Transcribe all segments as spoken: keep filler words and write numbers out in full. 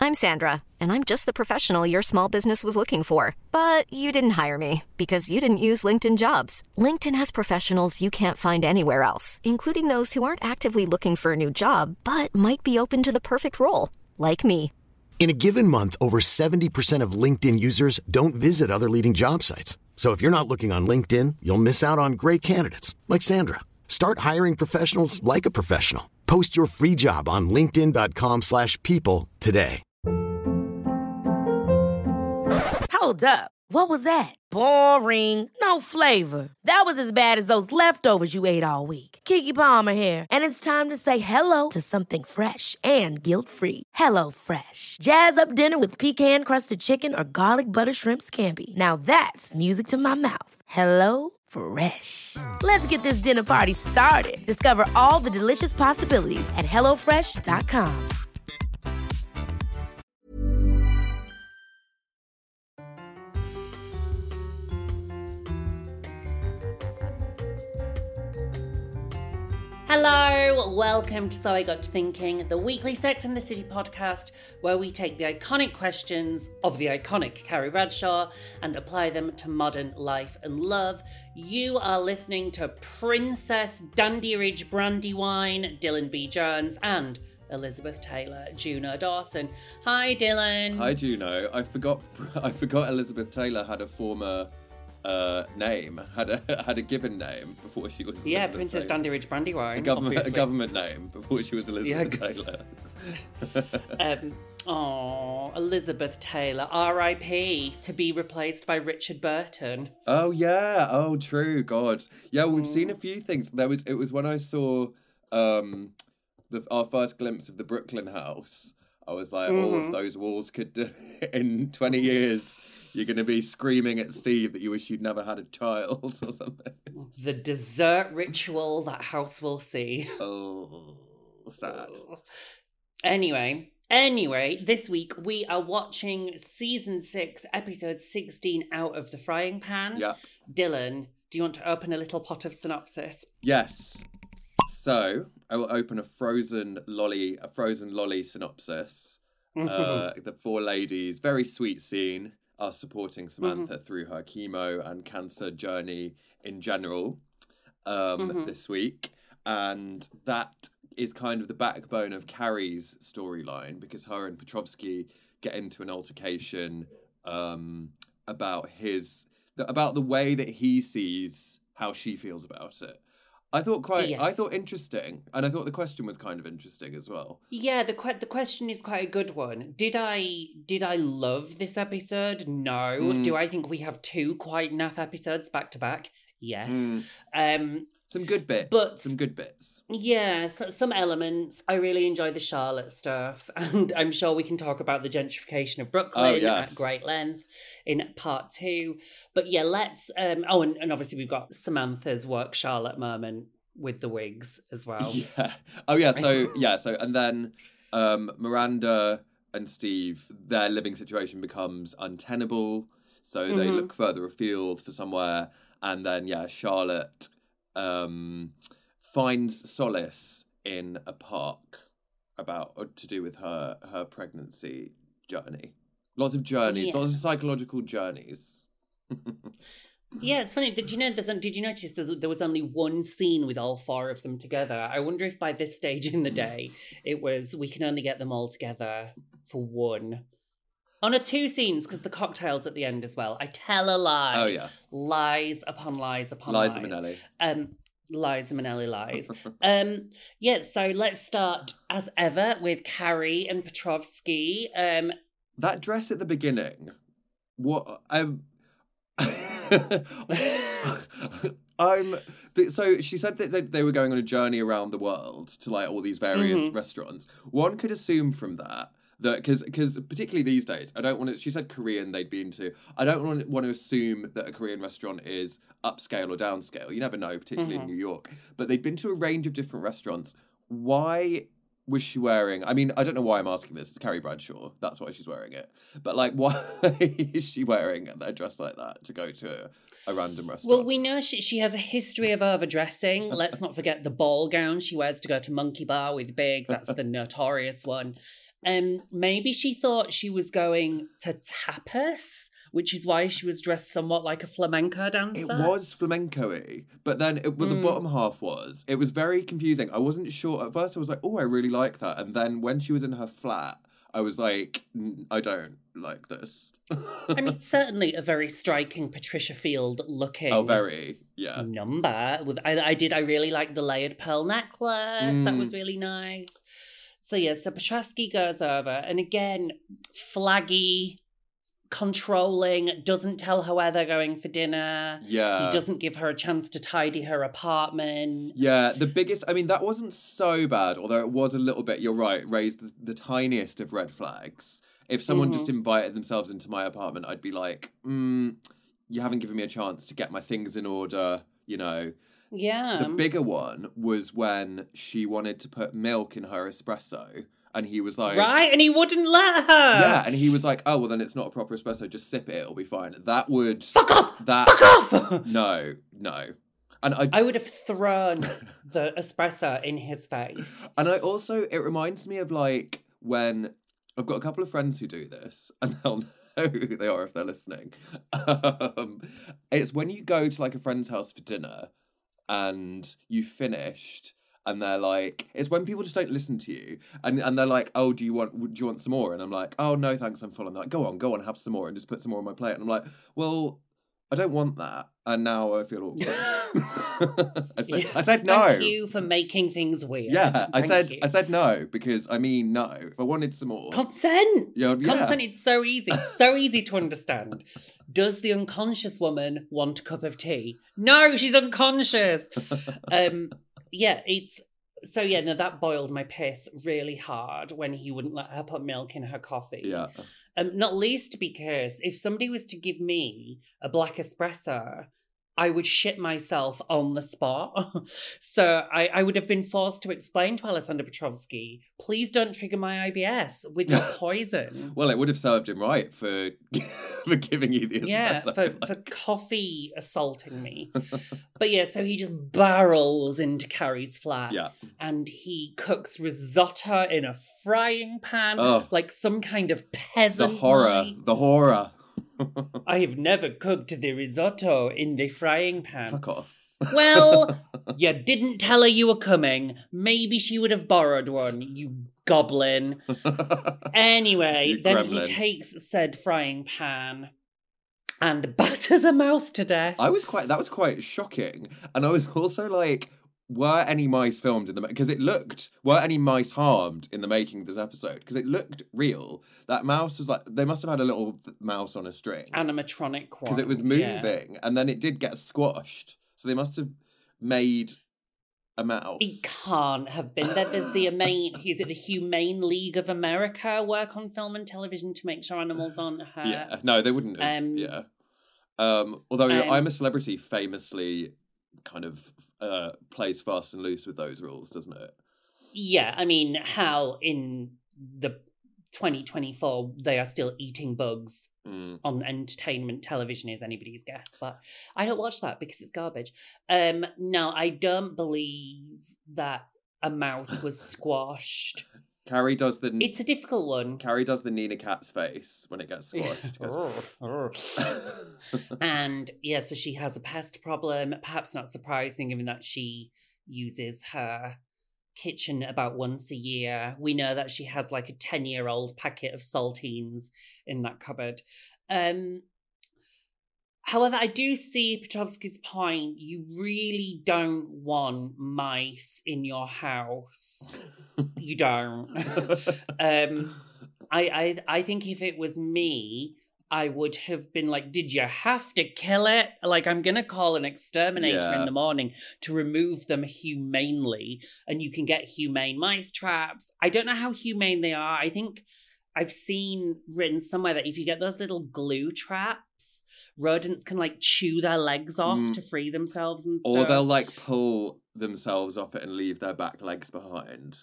I'm Sandra, and I'm just the professional your small business was looking for. But you didn't hire me because you didn't use LinkedIn Jobs. LinkedIn has professionals you can't find anywhere else, including those who aren't actively looking for a new job, but might be open to the perfect role, like me. In a given month, over seventy percent of LinkedIn users don't visit other leading job sites. So if you're not looking on LinkedIn, you'll miss out on great candidates like Sandra. Start hiring professionals like a professional. Post your free job on linkedin.com slash people today. Hold up. What was that? Boring. No flavor. That was as bad as those leftovers you ate all week. Keke Palmer here, and it's time to say hello to something fresh and guilt-free. Hello Fresh. Jazz up dinner with pecan-crusted chicken or garlic butter shrimp scampi. Now that's music to my mouth. Hello Fresh. Let's get this dinner party started. Discover all the delicious possibilities at hello fresh dot com. Hello, welcome to So I Got to Thinking, the weekly Sex and the City podcast where we take the iconic questions of the iconic Carrie Bradshaw and apply them to modern life and love. You are listening to Princess Dandyridge Brandywine, Dylan B. Jones, and Elizabeth Taylor, Juno Dawson. Hi, Dylan. Hi, Juno. I forgot. I forgot Elizabeth Taylor had a former uh, name, had a had a given name before she was. Yeah, Elizabeth Princess Taylor. Dandyridge Brandywine. A government, a obviously. government name before she was Elizabeth Yeah, Taylor. um, oh, Elizabeth Taylor, R I P, to be replaced by Richard Burton. Oh yeah. Oh, true. God. Yeah, we've mm. seen a few things. There was. It was when I saw um, the our first glimpse of the Brooklyn house. I was like, mm-hmm. oh, if those walls could do in twenty years. You're going to be screaming at Steve that you wish you'd never had a child or something. The dessert ritual that house will see. Oh, sad. Anyway, anyway, this week we are watching season six, episode sixteen, Out of the Frying Pan. Yeah. Dylan, do you want to open a little pot of synopsis? Yes. So I will open a frozen lolly, a frozen lolly synopsis. uh, the four ladies, very sweet scene, are supporting Samantha mm-hmm. through her chemo and cancer journey in general um, mm-hmm. this week. And that is kind of the backbone of Carrie's storyline because her and Petrovsky get into an altercation um, about his, about the way that he sees how she feels about it. I thought quite, yes. I thought interesting, and I thought the question was kind of interesting as well. Yeah, the que- the question is quite a good one. Did I did I love this episode? No. Mm. Do I think we have two quite naff episodes back to back? Yes. Mm. Um, some good bits, but some good bits. Yeah, so, some elements. I really enjoy the Charlotte stuff, and I'm sure we can talk about the gentrification of Brooklyn oh, yes. at great length in part two. But yeah, let's. Um, oh, and, and obviously we've got Samantha's work Charlotte moment with the wigs as well. Yeah. Oh yeah. So yeah. So and then um, Miranda and Steve, their living situation becomes untenable. So they mm-hmm. look further afield for somewhere, and then yeah, Charlotte. Um, finds solace in a park about or to do with her her pregnancy journey. Lots of journeys, yeah. lots of psychological journeys. Yeah, it's funny. Did you know? Did you notice there was only one scene with all four of them together? I wonder if by this stage in the day it was we can only get them all together for one. On a two scenes, because the cocktails at the end as well. I tell a lie. Oh, yeah. Lies upon lies upon Liza lies. Minnelli. Um, Liza Minnelli lies. um, yeah, so let's start, as ever, with Carrie and Petrovsky. Um, that dress at the beginning, what... Um, I'm... So she said that they were going on a journey around the world to, like, all these various mm-hmm. restaurants. One could assume from that That because because particularly these days, I don't want to. She said Korean they'd been to. I don't want to, want to assume that a Korean restaurant is upscale or downscale. You never know, particularly mm-hmm. in New York. But they'd been to a range of different restaurants. Why was she wearing? I mean, I don't know why I'm asking this. It's Carrie Bradshaw. That's why she's wearing it. But like, why is she wearing a dress like that to go to a, a random restaurant? Well, we know she she has a history of overdressing. Let's not forget the ball gown she wears to go to Monkey Bar with Big. That's the notorious one. Um, maybe she thought she was going to tapas, which is why she was dressed somewhat like a flamenco dancer. It was flamenco-y, but then it, well, the Mm. bottom half was, it was very confusing. I wasn't sure. At first I was like, oh, I really like that. And then when she was in her flat, I was like, "N- I don't like this. I mean, certainly a very striking Patricia Field looking. Oh, very, yeah. Number. With I, I did. I really liked the layered pearl necklace. That Mm. was really nice. So yeah, so Petrovsky goes over, and again, flaggy, controlling. Doesn't tell her where they're going for dinner. Yeah. He doesn't give her a chance to tidy her apartment. Yeah, the biggest, I mean, that wasn't so bad, although it was a little bit, you're right, raised the, the tiniest of red flags. If someone Mhm. just invited themselves into my apartment, I'd be like, mm, you haven't given me a chance to get my things in order, you know. Yeah. The bigger one was when she wanted to put milk in her espresso, and he was like... Right, and he wouldn't let her. Yeah, and he was like, oh, well, then it's not a proper espresso, just sip it, it'll be fine. That would... Fuck off! That, Fuck off! No, no. And I, I would have thrown the espresso in his face. And I also, it reminds me of like when I've got a couple of friends who do this, and they'll know who they are if they're listening. Um, it's when you go to like a friend's house for dinner and you finished, and they're like, it's when people just don't listen to you, and and they're like, oh, do you want do you want some more? And I'm like, oh no, thanks, I'm full. And they're like, go on, go on, have some more, and just put some more on my plate. And I'm like, well, I don't want that, and now I feel awkward. I said, I said no. Thank you for making things weird. Yeah, I Thank said you. I said no because I mean no. If I wanted some more, Consent. yeah, yeah. Consent, it's so easy. So easy to understand. Does the unconscious woman want a cup of tea? No, she's unconscious. um, yeah, it's so yeah, no, that boiled my piss really hard when he wouldn't let her put milk in her coffee. Yeah, Um, not least because if somebody was to give me a black espresso, I would shit myself on the spot. So I, I would have been forced to explain to Alessandro Petrovsky, please don't trigger my I B S with your poison. well, it would have served him right for for giving you the espresso. Yeah, for, like- for coffee assaulting me. But yeah, so he just barrels into Carrie's flat. yeah, And he cooks risotto in a frying pan, Oh. like some kind of the peasant. horror, might. the horror. I have never cooked the risotto in the frying pan. Fuck off. Well, you didn't tell her you were coming. Maybe she would have borrowed one, you goblin. Anyway, You then gremlin. he takes said frying pan and batters a mouse to death. I was quite. That was quite shocking, and I was also like, were any mice filmed in the because it looked were any mice harmed in the making of this episode because it looked real. That mouse was like they must have had a little mouse on a string Animatronic one. because it was yeah. moving, and then it did get squashed. So they must have made a mouse. It can't have been. That there's the main. Is it the Humane League of America work on film and television to make sure animals aren't hurt? Yeah, no, they wouldn't have. Um, yeah. Um, although um, I'm a Celebrity famously kind of uh, plays fast and loose with those rules, doesn't it? Yeah, I mean, how in the twenty twenty-four they are still eating bugs Mm. on entertainment television is anybody's guess, but I don't watch that because it's garbage. Um, no, I don't believe that a mouse was squashed. Carrie does the It's a difficult one. Carrie does the Nina Cat's face when it gets squashed. Goes, And yeah, so she has a pest problem. Perhaps not surprising given that she uses her kitchen about once a year. We know that she has like a ten-year-old packet of saltines in that cupboard. Um, however, I do see Petrovsky's point. You really don't want mice in your house. You don't. um, I, I, I think if it was me, I would have been like, did you have to kill it? Like, I'm going to call an exterminator Yeah. in the morning to remove them humanely. And you can get humane mice traps. I don't know how humane they are. I think I've seen written somewhere that if you get those little glue traps, rodents can like chew their legs off Mm. to free themselves and or stuff. they'll like pull themselves off it and leave their back legs behind.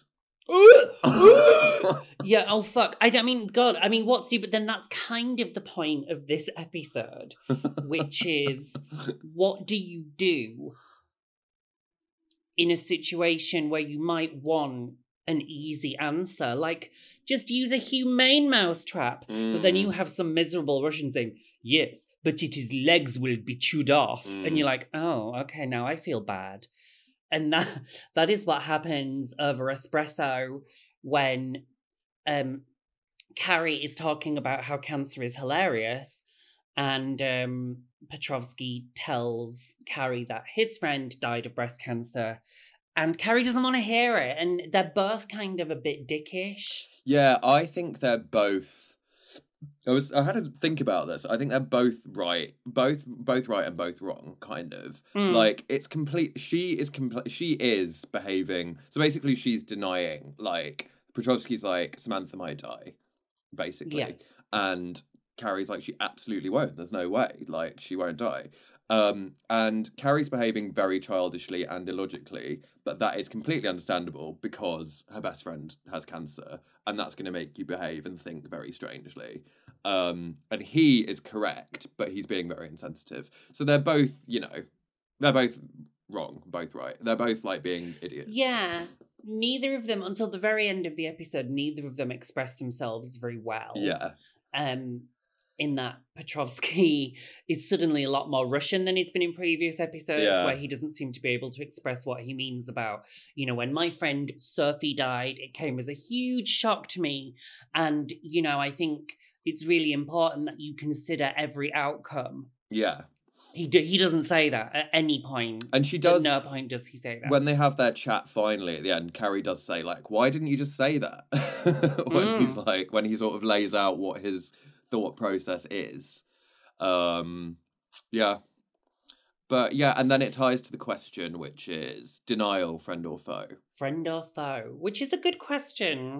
Yeah, oh fuck. I, don't- I mean, God, I mean, what's the, but then that's kind of the point of this episode, which is what do you do in a situation where you might want an easy answer. Like, just use a humane mousetrap. Mm. But then you have some miserable Russian saying, yes, but its legs will be chewed off. Mm. And you're like, oh, okay, now I feel bad. And that that is what happens over espresso when um, Carrie is talking about how cancer is hilarious. And um, Petrovsky tells Carrie that his friend died of breast cancer. And Carrie doesn't want to hear it. And they're both kind of a bit dickish. Yeah, I think they're both... I was I had to think about this. I think they're both right. Both both right and both wrong, kind of. Mm. Like, it's complete... She is complete... She is behaving... So basically, she's denying, like... Petrovsky's like, Samantha might die, basically. Yeah. And Carrie's like, she absolutely won't. There's no way. Like, she won't die. Um, and Carrie's behaving very childishly and illogically, but that is completely understandable because her best friend has cancer, and that's going to make you behave and think very strangely. Um, and he is correct, but he's being very insensitive. So they're both, you know, they're both wrong, both right. They're both like being idiots. Yeah. Neither of them, until the very end of the episode, neither of them expressed themselves very well. Yeah. Um, in that Petrovsky is suddenly a lot more Russian than he's been in previous episodes, Yeah. where he doesn't seem to be able to express what he means about, you know, when my friend Sophie died, it came as a huge shock to me. And, you know, I think it's really important that you consider every outcome. Yeah. He do, he doesn't say that at any point. And she does... At no point does he say that. When they have their chat finally at the end, Carrie does say, like, why didn't you just say that? when Mm. he's like, when he sort of lays out what his thought process is. Um, yeah. But yeah, and then it ties to the question, which is denial, friend or foe? Friend or foe? Which is a good question.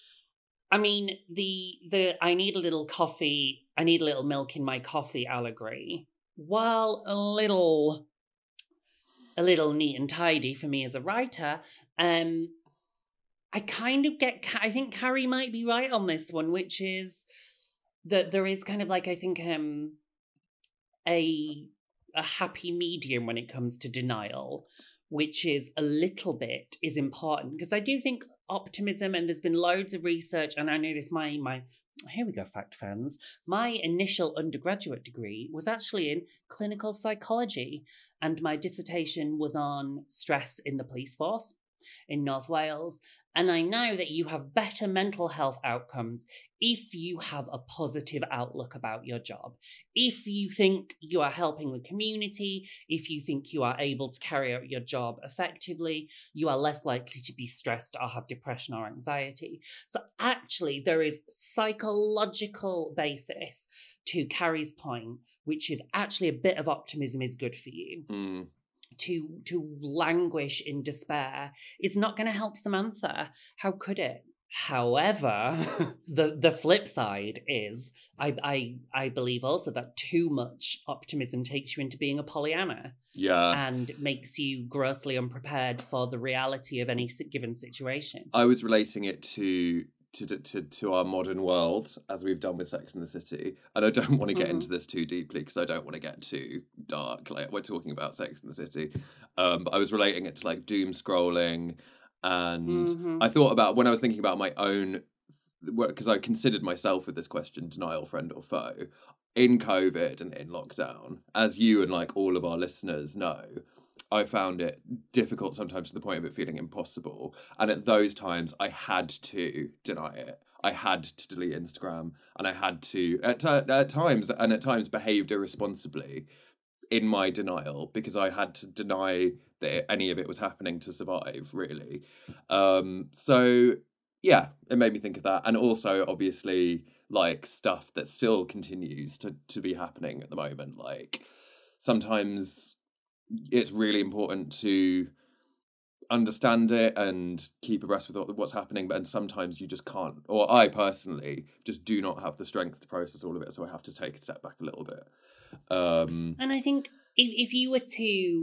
I mean, the the I need a little coffee, I need a little milk in my coffee allegory, while a little a little neat and tidy for me as a writer, um, I kind of get, I think Carrie might be right on this one, which is that there is kind of like, I think, um, a a happy medium when it comes to denial, which is a little bit is important. Because I do think optimism, and there's been loads of research, and I know this, my, my, here we go, fact fans. My initial undergraduate degree was actually in clinical psychology, and my dissertation was on stress in the police force in North Wales. And I know that you have better mental health outcomes if you have a positive outlook about your job. If you think you are helping the community, if you think you are able to carry out your job effectively, you are less likely to be stressed or have depression or anxiety. So actually, there is psychological basis to Carrie's point, which is actually a bit of optimism is good for you. Mm. To to languish in despair is not going to help Samantha. How could it? However, the the flip side is, I I I believe also that too much optimism takes you into being a Pollyanna. Yeah. And makes you grossly unprepared for the reality of any given situation. I was relating it to to to to our modern world, as we've done with Sex and the City, and I don't want to get Mm-hmm. into this too deeply because I don't want to get too dark. Like, we're talking about Sex and the City, um, but I was relating it to like doom scrolling, and Mm-hmm. I thought about when I was thinking about my own, because I considered myself with this question: denial, friend or foe, in COVID and in lockdown. As you and like all of our listeners know, I found it difficult sometimes to the point of it feeling impossible. And at those times, I had to deny it. I had to delete Instagram, and I had to, at, t- at times, and at times behaved irresponsibly in my denial because I had to deny that any of it was happening to survive, really. Um, so, yeah, it made me think of that. And also, obviously, like, stuff that still continues to, to be happening at the moment. Like, sometimes it's really important to understand it and keep abreast with what's happening, and sometimes you just can't, or I personally just do not have the strength to process all of it, so I have to take a step back a little bit. Um, And I think if, if you were to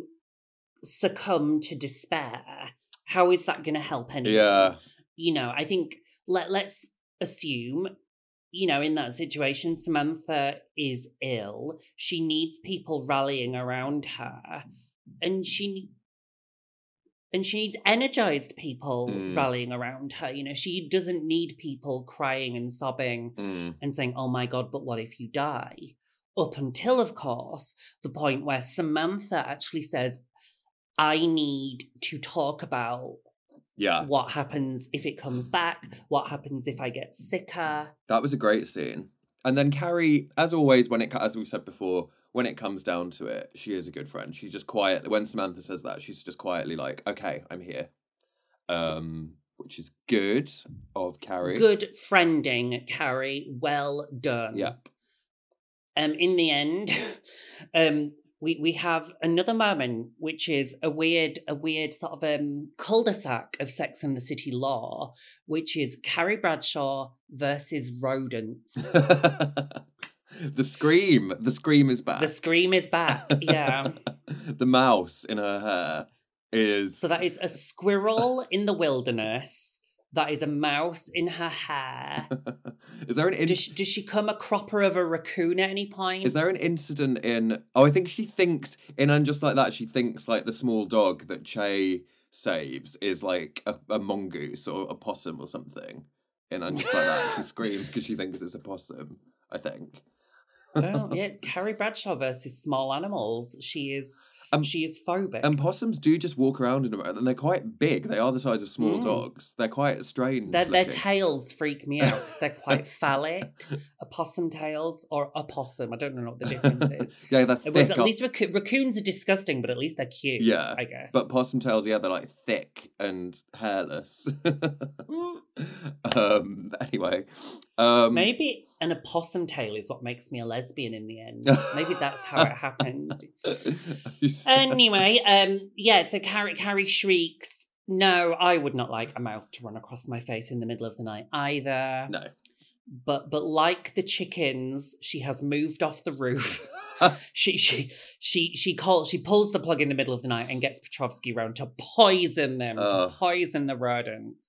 succumb to despair, how is that going to help anyone? yeah, You know, I think let, let's assume, you know, in that situation, Samantha is ill. She needs people rallying around her. And she And she needs energized people Mm. rallying around her. You know, she doesn't need people crying and sobbing Mm. and saying, oh my God, but what if you die? Up until, of course, the point where Samantha actually says, I need to talk about Yeah. what happens if it comes back, what happens if I get sicker. That was a great scene. And then Carrie, as always, when it as we've said before, when it comes down to it, she is a good friend. She's just quiet. When Samantha says that, she's just quietly like, "Okay, I'm here," um, which is good of Carrie. Good friending, Carrie. Well done. Yeah. Um, in the end, um, we we have another moment, which is a weird, a weird sort of um cul-de-sac of Sex and the City lore, which is Carrie Bradshaw versus rodents. The scream. The scream is back. The scream is back. Yeah. The mouse in her hair is. So that is a squirrel in the wilderness. That is a mouse in her hair. Is there an in- Does she, does she come a cropper of a raccoon at any point? Is there an incident in? Oh, I think she thinks in and just like that. She thinks like the small dog that Che saves is like a, a mongoose or a possum or something. In and just like that, she screams because she thinks it's a possum. I think. Well, yeah, Carrie Bradshaw versus small animals. She is. Um, she is phobic. And possums do just walk around in a and they're quite big. They are the size of small Mm. dogs. They're quite strange. Their, their looking. tails freak me out because they're quite phallic. A possum tails or a possum. I don't know what the difference is. Yeah, they're Whereas thick. at least racco- raccoons are disgusting, but at least they're cute. Yeah, I guess. But possum tails, yeah, they're like thick and hairless. um. Anyway, um, Maybe an opossum tail is what makes me a lesbian in the end. Maybe that's how it happens. Anyway, um, yeah. So Carrie, Carrie shrieks, "No, I would not like a mouse to run across my face in the middle of the night either." No. But but like the chickens, she has moved off the roof. she she she she calls she pulls the plug in the middle of the night and gets Petrovsky round to poison them, Uh. to poison the rodents.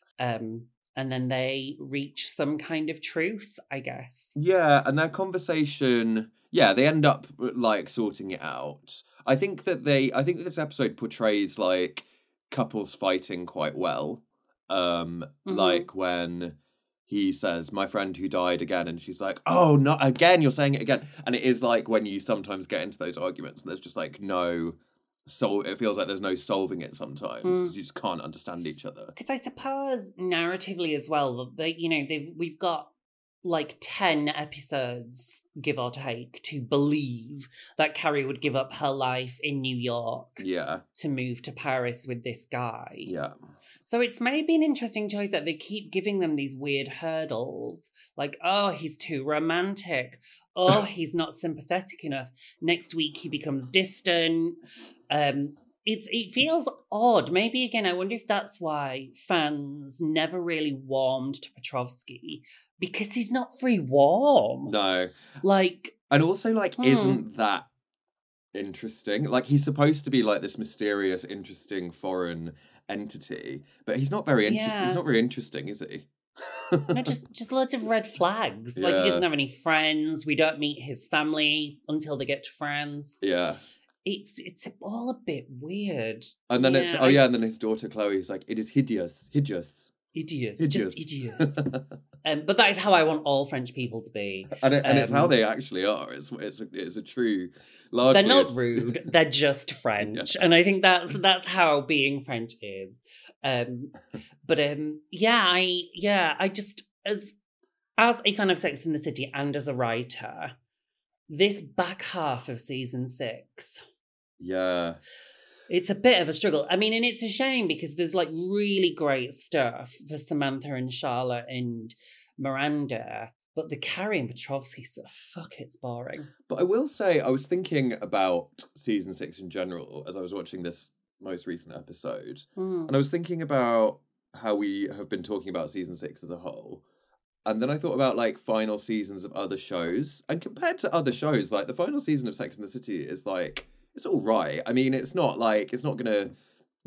Um, and then they reach some kind of truce, I guess. Yeah, and their conversation, yeah, they end up like sorting it out. I think that they, I think that this episode portrays like couples fighting quite well. Um, Mhm. like when he says, "My friend who died again," and she's like, "Oh, not again! You're saying it again." And it is like when you sometimes get into those arguments, and there's just like no sol. It feels like there's no solving it sometimes because Mm. you just can't understand each other. Because I suppose narratively as well, they you know they've we've got like ten episodes, give or take, to believe that Carrie would give up her life in New York Yeah, to move to Paris with this guy. yeah. So it's maybe an interesting choice that they keep giving them these weird hurdles. Like, oh, he's too romantic. Oh, he's not sympathetic enough. Next week he becomes distant. Um, it's it feels odd. Maybe again, I wonder if that's why fans never really warmed to Petrovsky, because he's not very warm. No. Like, And also, like, Hmm. isn't that interesting? Like, he's supposed to be like this mysterious, interesting foreign entity, but he's not very interesting. Yeah. He's not very interesting, is he? no, just just loads of red flags. Like Yeah. he doesn't have any friends. We don't meet his family until they get to France. Yeah. It's it's all a bit weird. And then it's Yeah, oh I- yeah, and then his daughter Chloe's like, "It is hideous, hideous, Idiots, hideous, just idiots. um, but that is how I want all French people to be. and it, and it's how Um, they actually are. It's it's a, it's a true. Largely They're not rude. They're just French, Yeah. and I think that's that's how being French is. Um, but um, yeah, I yeah, I just as as a fan of Sex and the City and as a writer, this back half of season six, Yeah. it's a bit of a struggle. I mean, and it's a shame because there's like really great stuff for Samantha and Charlotte and Miranda, but the Carrie and Petrovsky stuff, fuck, it's boring. But I will say, I was thinking about season six in general as I was watching this most recent episode. Mm. And I was thinking about how we have been talking about season six as a whole. And then I thought about like final seasons of other shows. And compared to other shows, like the final season of Sex and the City is like, it's all right. I mean, it's not like, it's not going to,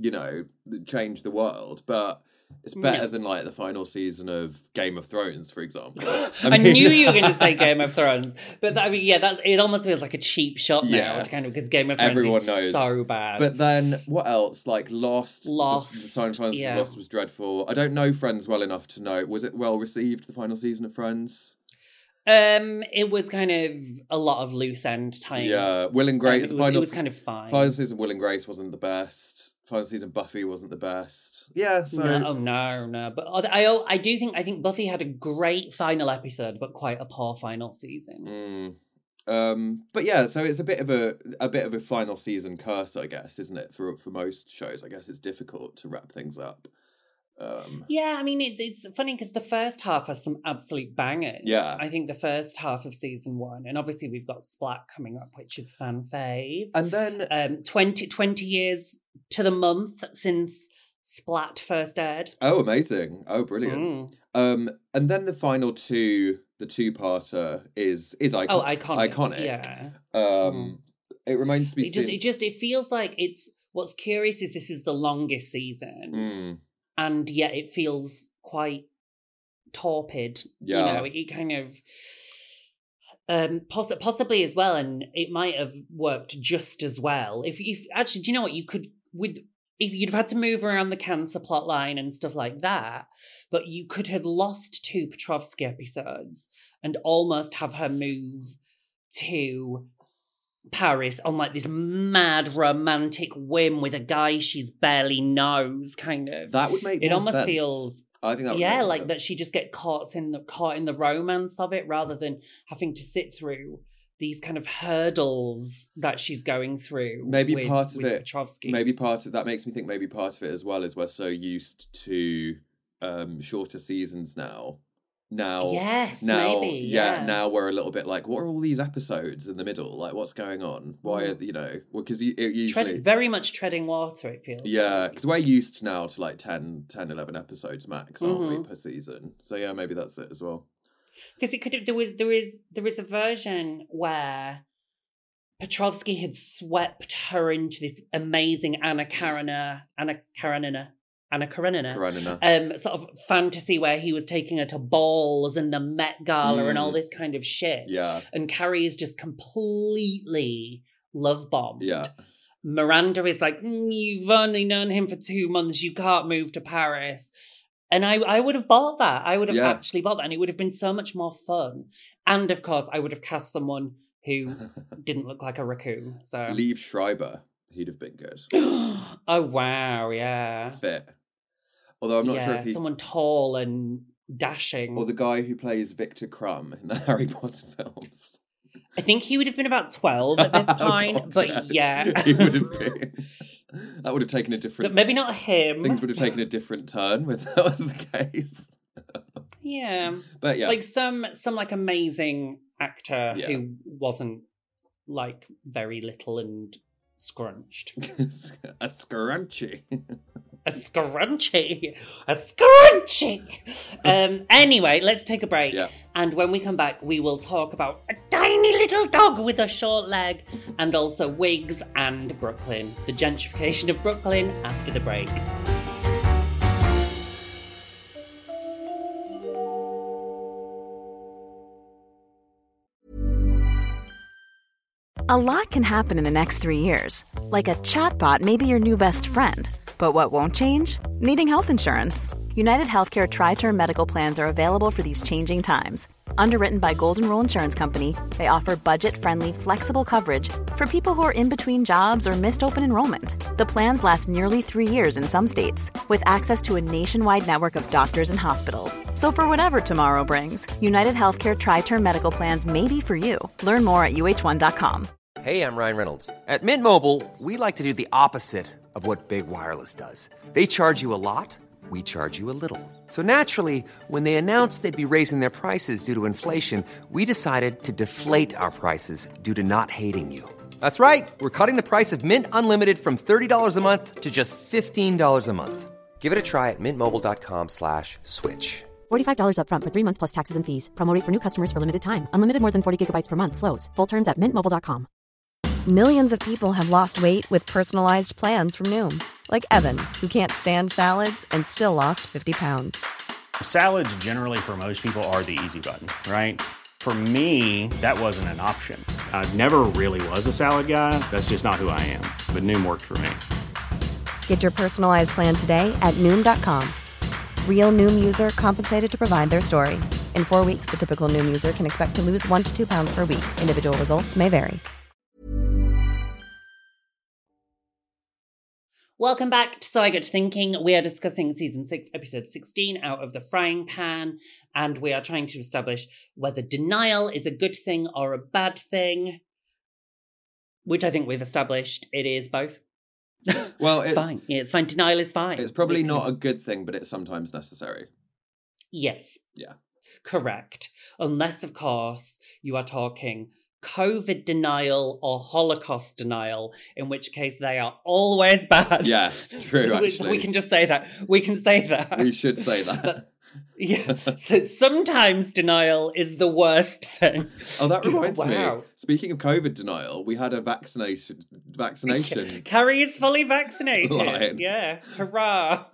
you know, change the world, but it's better No. than like the final season of Game of Thrones, for example. I, knew you were going to say Game of Thrones, but that, I mean, yeah, that it almost feels like a cheap shot now, Yeah. to kind of because Game of Thrones Everyone is knows. so bad. But then what else? Like Lost. Lost, The, the final season yeah. of Lost was dreadful. I don't know Friends well enough to know. Was it well received, the final season of Friends? um, it was kind of a lot of loose end time. Yeah. Will and Um, Grace. it, was, final, it was kind of fine. final season of Will and Grace wasn't the best. Final season of Buffy wasn't the best. Yeah, so... No, oh no, no. But I, I, I do think I think Buffy had a great final episode, but quite a poor final season. Mm. Um, but yeah, so it's a bit of a a bit of a final season curse, I guess, isn't it? For for most shows, I guess it's difficult to wrap things up. Um, Yeah, I mean it's it's funny because the first half has some absolute bangers. Yeah. I think the first half of season one, and obviously we've got Splat coming up, which is fan fave. and then Um, twenty, twenty years to the month since Splat first aired. oh, amazing! Oh, brilliant! Mm. Um, and then the final two, the two-parter is is icon- Oh, iconic! iconic. Yeah. Um, it remains to be It just seen. it just it feels like it's what's curious is this is the longest season. Mm, And yet it feels quite torpid. Yeah. You know, it kind of um poss- possibly as well, and it might have worked just as well. If if actually, do you know what you could with if you'd have had to move around the cancer plot line and stuff like that, but you could have lost two Petrovsky episodes and almost have her move to Paris on like this mad romantic whim with a guy she's barely knows, kind of. that would make It more almost sense. feels, I think that would yeah, make more like sense. that she just get caught in the caught in the romance of it rather than having to sit through these kind of hurdles that she's going through. Maybe with, part of with it- Petrovsky. Maybe part of that makes me think maybe part of it as well is we're so used to um shorter seasons now. Now Yes, now maybe, yeah. yeah. now we're a little bit like, what are all these episodes in the middle? Like, what's going on? Why are you know? Well, because you it usually Tread, very much treading water. It feels. yeah, because we're used now to like ten, ten, eleven episodes max, aren't we, Mhm. per season? So yeah, maybe that's it as well. Because it could have, there was there is there is a version where Petrovsky had swept her into this amazing Anna Karenina, Anna Karenina, Anna Karenina, Karenina. um, sort of fantasy where he was taking her to balls and the Met Gala and all Mm. this kind of shit. Yeah, And Carrie is just completely love bombed. yeah, Miranda is like, mm, you've only known him for two months. You can't move to Paris. And I, I would have bought that. I would have Yeah. actually bought that. And it would have been so much more fun. And of course, I would have cast someone who didn't look like a raccoon. So, Liev Schreiber, he'd have been good. oh, wow. Yeah. Fit. Although I'm not yeah, sure if he someone tall and dashing. or the guy who plays Victor Crumb in the Harry Potter films. I think he would have been about twelve at this Oh, point. God, but yeah. he would have been. That would have taken a So different. maybe not him. Things would have taken a different turn if that was the case. Yeah. But yeah, Like some some like amazing actor Yeah. who wasn't like very little and scrunched. a scrunchy. A scrunchy. A scrunchy. Um anyway, let's take a break. Yeah. And when we come back, we will talk about a tiny little dog with a short leg and also wigs and Brooklyn. The gentrification of Brooklyn after the break. A lot can happen in the next three years. Like a chatbot may be your new best friend. But what won't change? Needing health insurance. United Healthcare Tri-Term Medical Plans are available for these changing times. Underwritten by Golden Rule Insurance Company, they offer budget-friendly, flexible coverage for people who are in between jobs or missed open enrollment. The plans last nearly three years in some states, with access to a nationwide network of doctors and hospitals. So for whatever tomorrow brings, United Healthcare Tri-Term Medical Plans may be for you. Learn more at U H one dot com. Hey, I'm Ryan Reynolds. At Mint Mobile, we like to do the opposite of what Big Wireless does. They charge you a lot, we charge you a little. So naturally, when they announced they'd be raising their prices due to inflation, we decided to deflate our prices due to not hating you. That's right. We're cutting the price of Mint Unlimited from thirty dollars a month to just fifteen dollars a month. Give it a try at mintmobile.com slash switch. forty-five dollars up front for three months plus taxes and fees. Promo rate for new customers for limited time. Unlimited more than forty gigabytes per month slows. Full terms at mint mobile dot com. Millions of people have lost weight with personalized plans from Noom. Like Evan, who can't stand salads and still lost fifty pounds. Salads generally for most people are the easy button, right? For me, that wasn't an option. I never really was a salad guy. That's just not who I am. But Noom worked for me. Get your personalized plan today at Noom dot com. Real Noom user compensated to provide their story. In four weeks, the typical Noom user can expect to lose one to two pounds per week. Individual results may vary. Welcome back to So I Got to Thinking. We are discussing season six, episode sixteen, Out of the Frying Pan, and we are trying to establish whether denial is a good thing or a bad thing, which I think we've established it is both. Well, it's, it's fine. Yeah, it's fine. Denial is fine. It's probably not a good thing, but it's sometimes necessary. Yes. Yeah. Correct. Unless, of course, you are talking COVID denial or Holocaust denial, in which case they are always bad. Yes, true, actually. We can just say that. We can say that. We should say that. But, yeah. So sometimes denial is the worst thing. Oh, that reminds wow. me. Speaking of COVID denial, we had a vaccination. Vaccination. Carrie is fully vaccinated. Line. Yeah. Hurrah.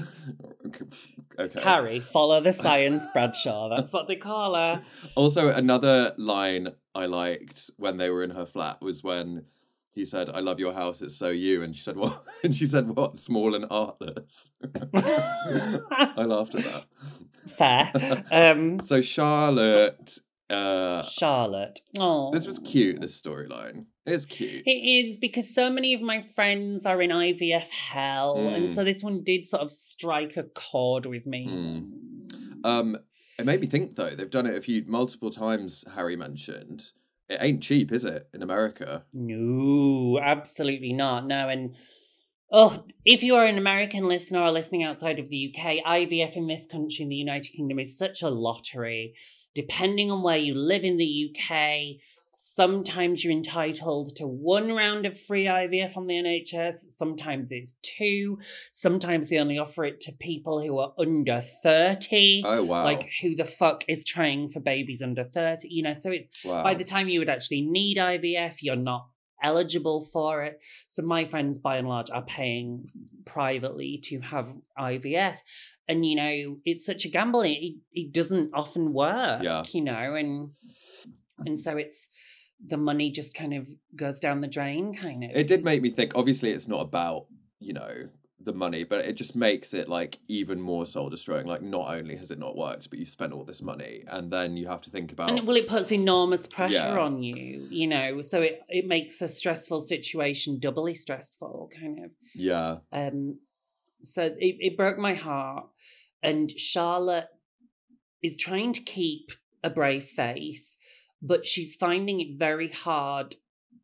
Okay. Carrie, follow the science, Bradshaw. That's what they call her. Also, another line I liked when they were in her flat was when he said, "I love your house, it's so you," and she said, "What?" And she said, "What? Small and artless." I laughed at that. Fair. Um, so Charlotte. Uh, Charlotte. Oh, this was cute. This storyline. It's cute. It is, because so many of my friends are in I V F hell, mm. and so this one did sort of strike a chord with me. Mm. Um, it made me think though. They've done it a few multiple times. Harry mentioned it ain't cheap, is it, in America? No, absolutely not. No, and oh, if you are an American listener or listening outside of the U K, I V F in this country, in the United Kingdom, is such a lottery. Depending on where you live in the U K, sometimes you're entitled to one round of free I V F on the N H S. Sometimes it's two. Sometimes they only offer it to people who are under thirty. Oh, wow. Like, who the fuck is trying for babies under thirty? You know, so it's wow. By the time you would actually need I V F, you're not eligible for it. So my friends, by and large, are paying privately to have I V F. And, you know, it's such a gamble. It, it doesn't often work, yeah. you know, and and so it's, the money just kind of goes down the drain, kind of. It did make me think, obviously it's not about, you know, the money, but it just makes it, like, even more soul-destroying. Like, not only has it not worked, but you spent all this money, and then you have to think about... And, well, it puts enormous pressure yeah. on you, you know, so it, it makes a stressful situation doubly stressful, kind of. Yeah. Um. So it, it broke my heart, and Charlotte is trying to keep a brave face, but she's finding it very hard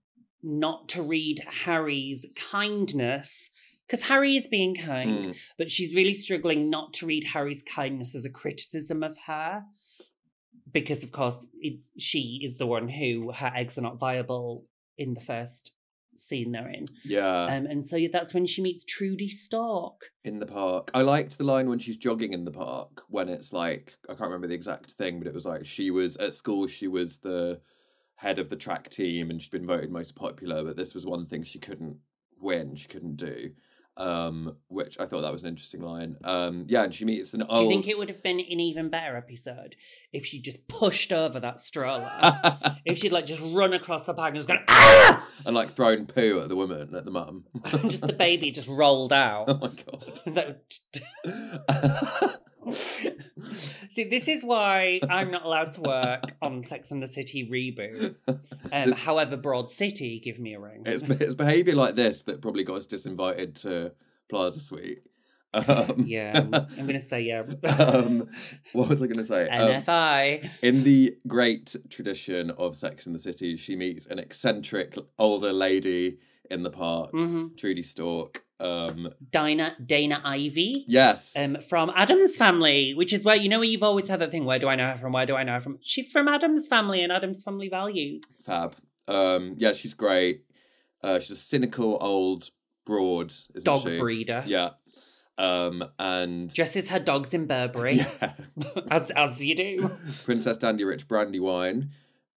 not to read Harry's kindness, because Harry is being kind, mm. but she's really struggling not to read Harry's kindness as a criticism of her, because, of course, it, she is the one who, her eggs are not viable in the first scene they're in. Yeah. Um, and so that's when she meets Trudy Stork. In the park. I liked the line when she's jogging in the park, when it's like, I can't remember the exact thing, but it was like, she was, at school, she was the head of the track team and she'd been voted most popular, but this was one thing she couldn't win, she couldn't do. Um, which I thought that was an interesting line. Um, yeah, and she meets an old... Do you think it would have been an even better episode if she just pushed over that stroller? If she'd, like, just run across the park and just gone, ah! And, like, thrown poo at the woman, at the mum. And just the baby just rolled out. Oh, my God. See, this is why I'm not allowed to work on Sex and the City reboot. Um, this, however, Broad City, give me a ring. It's, it's behaviour like this that probably got us disinvited to Plaza Suite. Um, yeah, I'm going to say yeah. um, what was I going to say? N F I. Um, in the great tradition of Sex and the City, she meets an eccentric older lady in the park, mm-hmm. Trudy Stork. Um, Dana, Dana Ivy. Yes. Um, from Addams Family, which is where, you know, where you've always had that thing, where do I know her from, where do I know her from? She's from Addams Family and Addams Family Values. Fab. Um, yeah, she's great. Uh, she's a cynical old broad, isn't Dog she? breeder. Yeah. Um, and dresses her dogs in Burberry. Yeah. as as you do. Princess Dandy Rich Brandywine.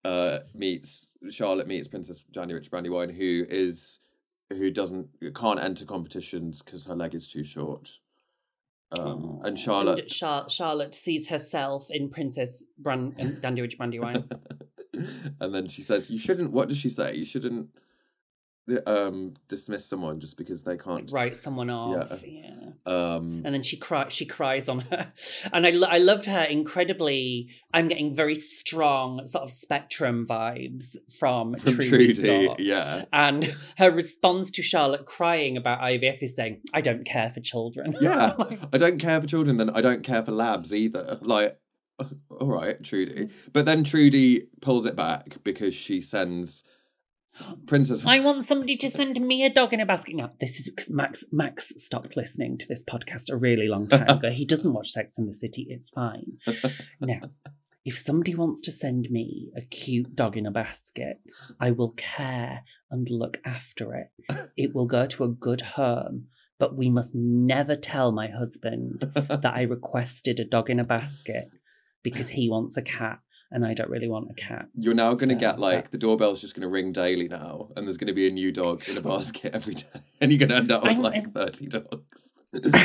uh, meets Charlotte meets Princess Dandy Rich Brandywine, who is who doesn't can't enter competitions because her leg is too short. Um, and Charlotte, and Char- Charlotte sees herself in Princess Brand and Dandy Rich Brandywine. And then she says, "You shouldn't." What does she say? You shouldn't um, dismiss someone just because they can't write someone off. Yeah. yeah. Um, and then she cry. She cries on her, and I lo- I loved her incredibly. I'm getting very strong sort of Spectrum vibes from, from Trudy. Trudy Stark. Yeah, and her response to Charlotte crying about I V F is saying, "I don't care for children." Yeah, I don't care for children. Then I don't care for labs either. Like, all right, Trudy. But then Trudy pulls it back because she sends Princess. I want somebody to send me a dog in a basket. Now, this is because Max Max stopped listening to this podcast a really long time ago. He doesn't watch Sex and the City. It's fine. Now, if somebody wants to send me a cute dog in a basket, I will care and look after it. It will go to a good home. But we must never tell my husband that I requested a dog in a basket because he wants a cat and I don't really want a cat. You're now going to so get like, that's... the doorbell's just going to ring daily now and there's going to be a new dog in a basket every day. And you're going to end up with I'm, like I'm... thirty dogs.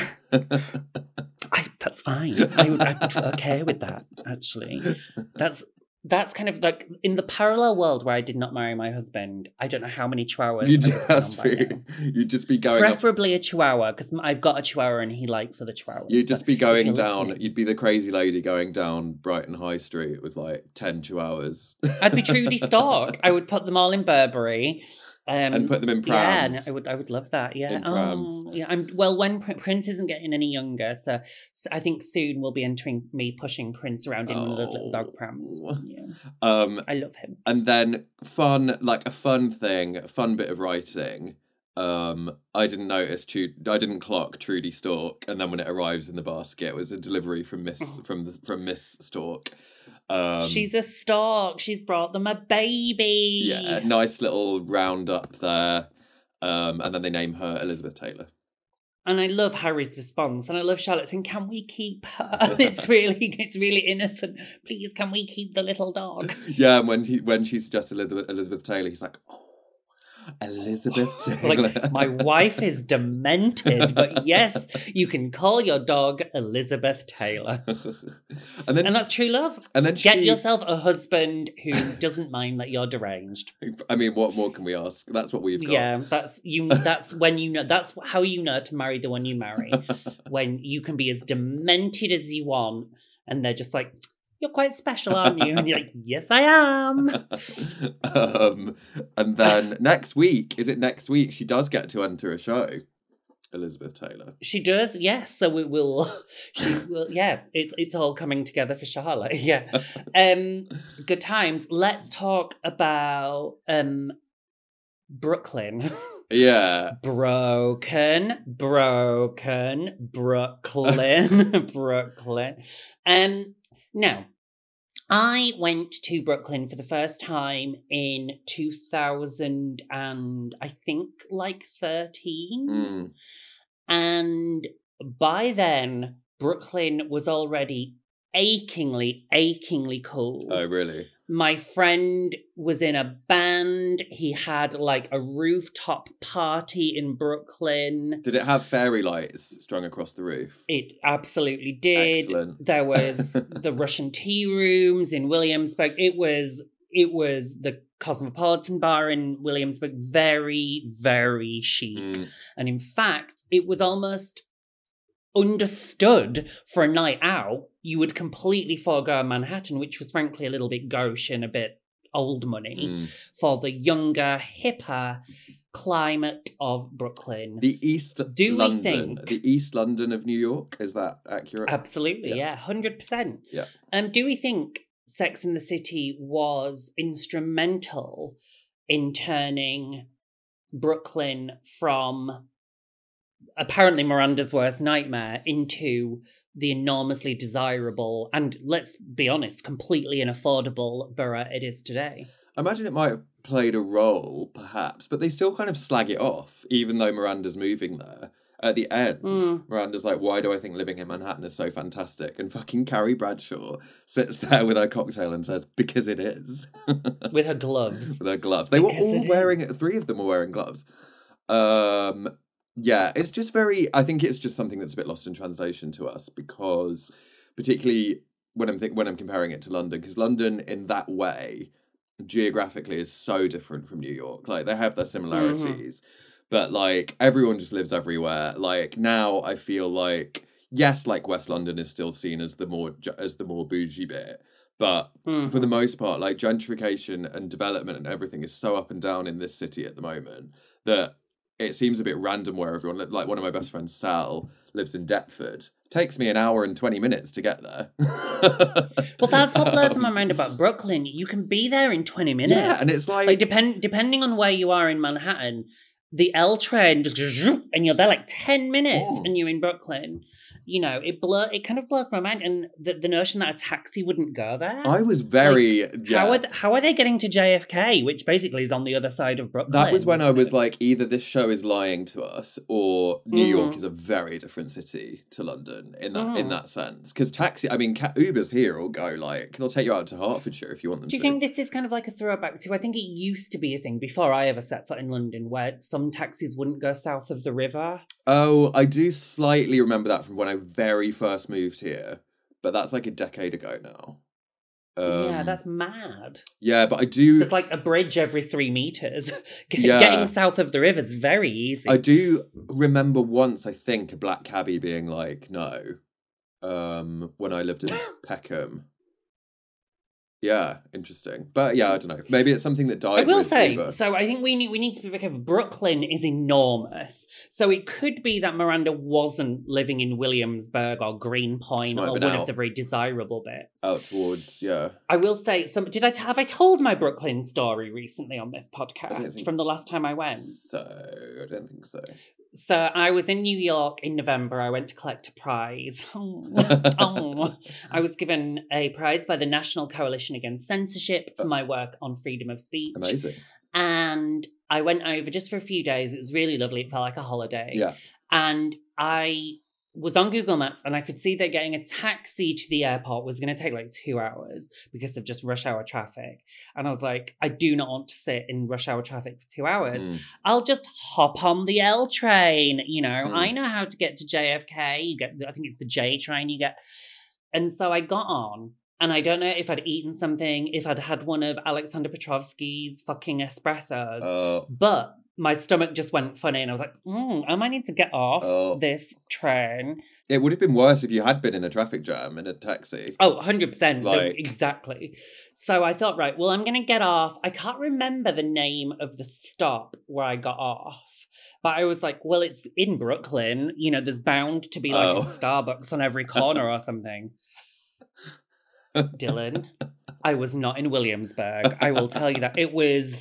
I, that's fine. I would, I'm okay with that, actually. That's that's kind of like, in the parallel world where I did not marry my husband, I don't know how many chihuahuas you'd just, be, you'd just be going Preferably up... a chihuahua, because I've got a chihuahua and he likes other chihuahuas. You'd just so be going down, listening. You'd be the crazy lady going down Brighton High Street with like ten chihuahuas. I'd be Trudy Stark. I would put them all in Burberry. Um, and put them in prams. Yeah, I would. I would love that. Yeah. In prams. Oh, yeah. I'm well. When Pr- Prince isn't getting any younger, so, so I think soon we'll be entering me pushing Prince around in oh. one of those little dog prams. Yeah. Um, I love him. And then fun, like a fun thing, a fun bit of writing. Um, I didn't notice. Tru- I didn't clock Trudy Stork, and then when it arrives in the basket, it was a delivery from Miss oh. from the, from Miss Stork. Um, She's a stork. She's brought them a baby. Yeah, nice little roundup there. Um, and then they name her Elizabeth Taylor. And I love Harry's response, and I love Charlotte saying, "Can we keep her?" It's really, it's really innocent. Please, can we keep the little dog? Yeah, and when he when she suggests Elizabeth, Elizabeth Taylor, he's like, "Oh, Elizabeth Taylor." Like, my wife is demented, but yes, you can call your dog Elizabeth Taylor. and then, and that's true love. And then get she... yourself a husband who doesn't mind that you're deranged. I mean, what more can we ask? That's what we've got. Yeah, that's you. That's when you know. That's how you know to marry the one you marry. When you can be as demented as you want, and they're just like, "You're quite special, aren't you?" And you're like, "Yes, I am." um, and then next week, is it next week? She does get to enter a show, Elizabeth Taylor. She does, yes. So we will. She will. Yeah, it's it's all coming together for Charlotte. Yeah. Um, good times. Let's talk about um, Brooklyn. Yeah. Broken, broken, Brooklyn, Brooklyn. Um. Now, I went to Brooklyn for the first time in two thousand and I think like thirteen. Mm. And by then, Brooklyn was already achingly, achingly cool. Oh, really? My friend was in a band. He had like a rooftop party in Brooklyn. Did it have fairy lights strung across the roof? It absolutely did. Excellent. There was the Russian tea rooms in Williamsburg. It was it was the Cosmopolitan Bar in Williamsburg. Very, very chic. Mm. And in fact, it was almost understood for a night out, you would completely forego Manhattan, which was frankly a little bit gauche and a bit old money, mm. for the younger, hipper climate of Brooklyn. The East Do London. we think... The East London of New York, is that accurate? Absolutely, yeah, yeah one hundred percent. Yeah. Um, do we think Sex and the City was instrumental in turning Brooklyn from apparently Miranda's worst nightmare into the enormously desirable and, let's be honest, completely unaffordable borough it is today? I imagine it might have played a role, perhaps, but they still kind of slag it off, even though Miranda's moving there. At the end, Mm. Miranda's like, why do I think living in Manhattan is so fantastic? And fucking Carrie Bradshaw sits there with her cocktail and says, because it is. With her gloves. With her gloves. They Because were all it wearing, is. three of them were wearing gloves. Um, yeah, it's just very, I think it's just something that's a bit lost in translation to us because particularly when I'm, th- when I'm comparing it to London, because London in that way, geographically is so different from New York. Like they have their similarities. Mm-hmm. But, like, everyone just lives everywhere. Like, now I feel like, yes, like, West London is still seen as the more as the more bougie bit. But mm-hmm. for the most part, like, gentrification and development and everything is so up and down in this city at the moment that it seems a bit random where everyone... Like, one of my best friends, Sal, lives in Deptford. Takes me an hour and twenty minutes to get there. Well, that's what blows my mind about Brooklyn. You can be there in twenty minutes. Yeah, and it's like... Like, depend depending on where you are in Manhattan... The L train just goes, and you're there like ten minutes oh. and you're in Brooklyn. You know, it blur, it kind of blows my mind. And the, the notion that a taxi wouldn't go there. I was very... Like, yeah. How are, th- how are they getting to J F K, which basically is on the other side of Brooklyn? That was when I was like, either this show is lying to us or New mm. York is a very different city to London in that mm. in that sense. Because taxi, I mean, ca- Ubers here will go like, they'll take you out to Hertfordshire if you want them to. Do you to. think this is kind of like a throwback to, I think it used to be a thing before I ever set foot in London where some taxis wouldn't go south of the river? Oh, I do slightly remember that from when I very first moved here, but that's like a decade ago now. Um, yeah, that's mad. Yeah, but I do... There's like a bridge every three metres. Yeah. Getting south of the river is very easy. I do remember once, I think, a black cabbie being like, no, um, when I lived in Peckham. Yeah, interesting. But yeah, I don't know. Maybe it's something that died. I will with say, Uber. so I think we need we need to be very careful. Brooklyn is enormous. So it could be that Miranda wasn't living in Williamsburg or Greenpoint or one out. of the very desirable bits. Out towards, yeah. I will say, some, did I t- have I told my Brooklyn story recently on this I don't podcast think from the last time I went? So, I don't think so. So I was in New York in November. I went to collect a prize. Oh, oh. I was given a prize by the National Coalition Against Censorship for my work on freedom of speech. Amazing. And I went over just for a few days. It was really lovely. It felt like a holiday. Yeah. And I was on Google Maps and I could see that getting a taxi to the airport was going to take like two hours because of just rush hour traffic. And I was like, I do not want to sit in rush hour traffic for two hours. Mm. I'll just hop on the L train. You know, mm. I know how to get to J F K. You get, I think it's the J train you get. And so I got on. And I don't know if I'd eaten something, if I'd had one of Alexander Petrovsky's fucking espressos. Oh. But my stomach just went funny and I was like, mm, I might need to get off oh. this train. It would have been worse if you had been in a traffic jam in a taxi. Oh, one hundred percent. Like... Exactly. So I thought, right, well, I'm going to get off. I can't remember the name of the stop where I got off. But I was like, well, it's in Brooklyn. You know, there's bound to be like oh. a Starbucks on every corner or something. Dylan, I was not in Williamsburg. I will tell you that. It was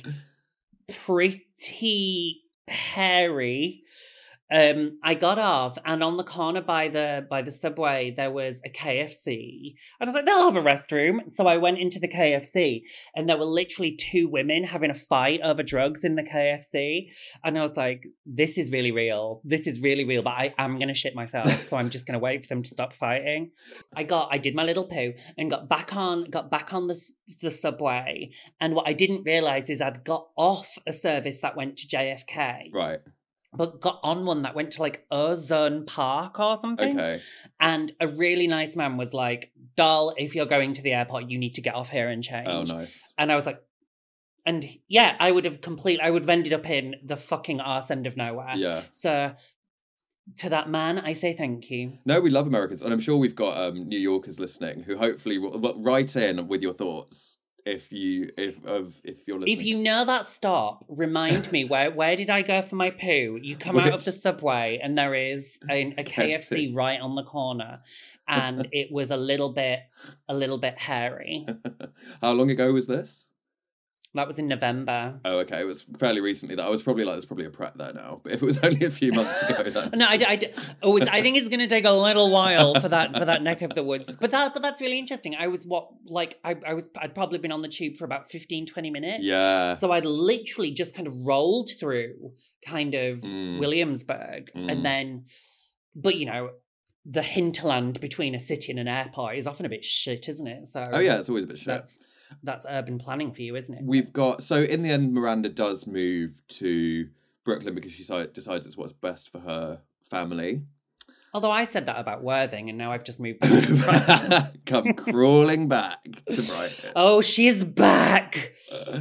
pretty hairy. Um, I got off, and on the corner by the by the subway, there was a K F C. And I was like, they'll have a restroom. So I went into the K F C, and there were literally two women having a fight over drugs in the K F C. And I was like, this is really real. This is really real, but I am going to shit myself. So I'm just going to wait for them to stop fighting. I got, I did my little poo and got back on, got back on the, the subway. And what I didn't realize is I'd got off a service that went to J F K. Right. But got on one that went to like Ozone Park or something. Okay. And a really nice man was like, doll, if you're going to the airport, you need to get off here and change. Oh, nice. And I was like, and yeah, I would have complete, I would have ended up in the fucking arse end of nowhere. Yeah. So to that man, I say thank you. No, we love Americans. And I'm sure we've got um, New Yorkers listening who hopefully will, will write in with your thoughts. If you if of if you're listening, if you know that stop, remind me where where did I go for my poo? You come Which... out of the subway and there is a, a K F C right on the corner, and it was a little bit a little bit hairy. How long ago was this? That was in November. Oh, okay. It was fairly recently. That I was probably like, there's probably a Pret there now. But if it was only a few months ago, then... no, I, I, oh, I think it's going to take a little while for that for that neck of the woods. But that, but that's really interesting. I was what like I, I was I'd probably been on the tube for about fifteen, twenty minutes. Yeah. So I'd literally just kind of rolled through kind of Mm. Williamsburg, Mm. and then, but you know, the hinterland between a city and an airport is often a bit shit, isn't it? So Oh, yeah, it's always a bit shit. That's that's urban planning for you, isn't it? We've got... So in the end, Miranda does move to Brooklyn because she si- decides it's what's best for her family. Although I said that about Worthing, and now I've just moved back to Brighton. Come crawling back to Brighton. Oh, she's back.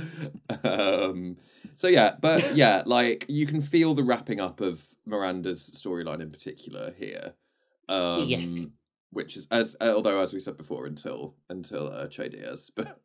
um, so yeah, but yeah, like you can feel the wrapping up of Miranda's storyline in particular here. Um, Yes. Which is as although as we said before, until until uh, Che Diaz, but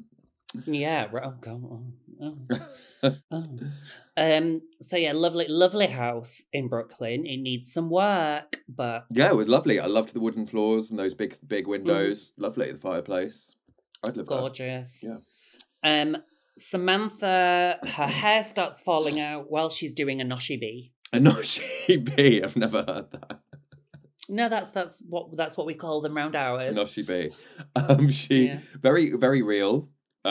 Yeah. right- Oh god. Oh, oh. oh. Um. So yeah, lovely, lovely house in Brooklyn. It needs some work, but yeah, it was lovely. I loved the wooden floors and those big big windows. Lovely, the fireplace. I'd live there. gorgeous. Yeah. Um. Samantha, her hair starts falling out while she's doing a noshi bee. A Noshi bee. I've never heard that. No, that's that's what that's what we call them round hours. Noshi bee. Um, she Yeah. very very real.